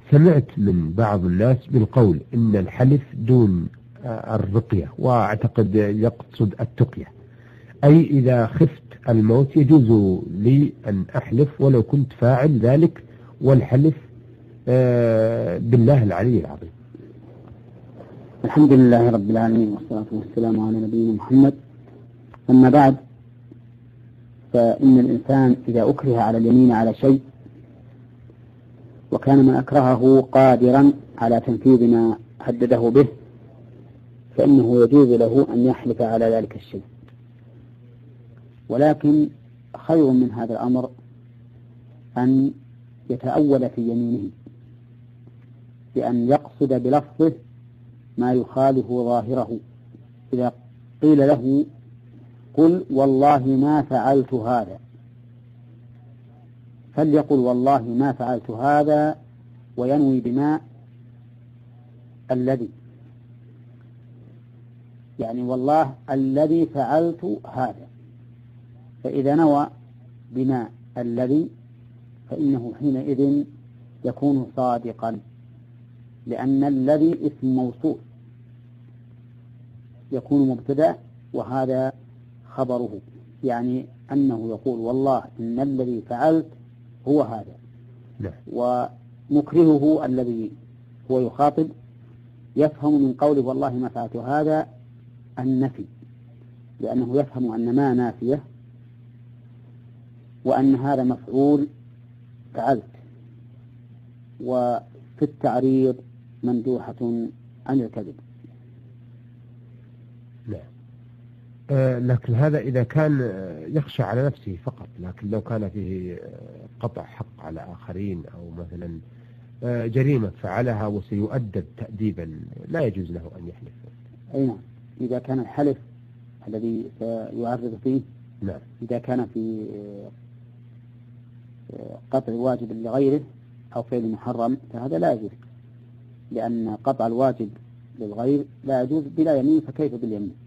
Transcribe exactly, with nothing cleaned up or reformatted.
سمعت من بعض الناس بالقول إن الحلف دون الرقية، وأعتقد يقصد التقية، أي إذا خفت الموت يجوز لي أن أحلف ولو كنت فاعل ذلك، والحلف بالله العلي العظيم. الحمد لله رب العالمين، والصلاة والسلام على نبينا محمد. أما بعد، فإن الإنسان إذا أكره على اليمين على شيء وكان من أكرهه قادرا على تنفيذ ما هدده به، فإنه يجوز له أن يحلف على ذلك الشيء، ولكن خير من هذا الأمر أن يتأول في يمينه بأن يقصد بلفظه ما يخالف ظاهره. إذا قيل له قل والله ما فعلت هذا، فليقل والله ما فعلت هذا وينوي بما الذي، يعني والله الذي فعلت هذا. فإذا نوى بما الذي فإنه حينئذ يكون صادقا، لأن الذي اسم موصول يكون مبتدأ وهذا خبره، يعني أنه يقول والله إن الذي فعلت هو هذا. لا. ومكرهه الذي هو يخاطب يفهم من قوله والله ما فعلت هذا النفي، لأنه يفهم أن ما نافية وأن هذا مفعول فعلت، وفي التعريض مندوحة عن الكذب. لا. آه لكن هذا إذا كان يخشى على نفسه فقط، لكن لو كان فيه قطع حق على آخرين أو مثلا آه جريمة فعلها وسيؤدب تأديبا لا يجوز له أن يحلف. أي نعم، إذا كان الحلف الذي سيعرض فيه نعم. إذا كان في قطع واجب لغيره أو فعل محرم فهذا لا يجوز، لأن قطع الواجب للغير لا يجوز بلا يمين، فكيف باليمين؟